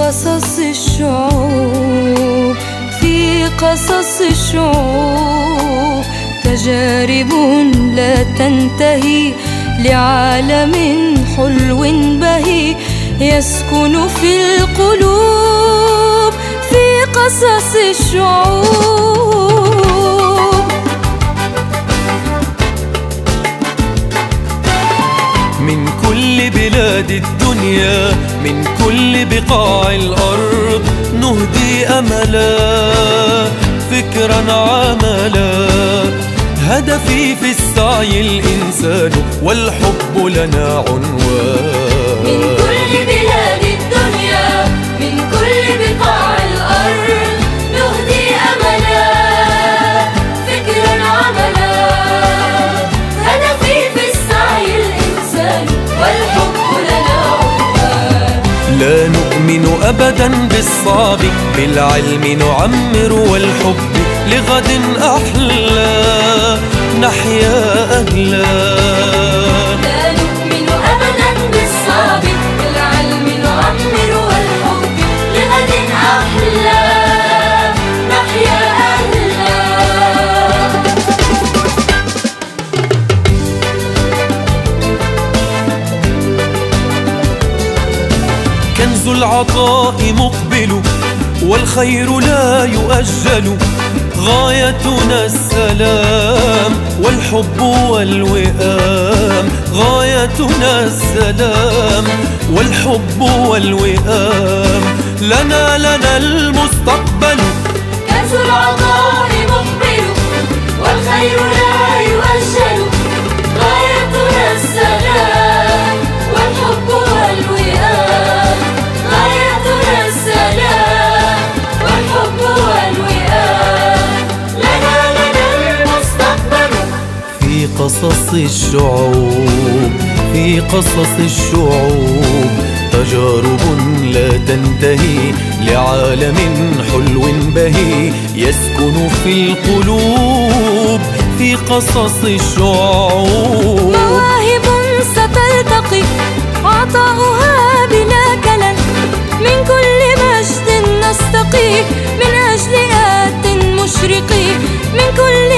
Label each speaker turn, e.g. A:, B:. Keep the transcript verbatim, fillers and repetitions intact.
A: قصص الشعوب، في قصص الشعوب تجارب لا تنتهي لعالم حلو بهي يسكن في القلوب، في قصص الشعوب.
B: من كل بلاد الدنيا، من كل بقاع الأرض نهدي أملا، فكرا عملا، هدفي في السعي الإنسان والحب لنا عنوان.
A: من كل بلاد الدنيا، من كل بقاع الأرض نهدي أملا، فكرا عملا، هدفي في السعي الإنسان والحب لنا عنوان.
B: لا نؤمن أبدا بالصعب، بالعلم نعمر والحب لغد أحلى نحيا أهلا.
A: لا نؤمن أبدا بالصعب، بالعلم نعمر والحب لغد أحلى نحيا أهلا.
B: كنز العطاء مقبل والخير لا يؤجل، غايتنا السلام والحب والوئام، غايتنا السلام والحب والوئام، لنا لنا المستقبل.
A: كنز العطاء مقبل والخير لا يؤجل، غايتنا السلام والحب والوئام، غايتنا السلام والحب والوئام، لنا لنا المستقبل.
B: في قصص الشعوب، في قصص الشعوب تجارب لا تنتهي لعالم حلو بهي يسكن في القلوب، في قصص الشعوب.
A: مواهب ستلتقي عطاؤها بلا كلل، من كل مجد نستقي من أجل آت مشرق، من كل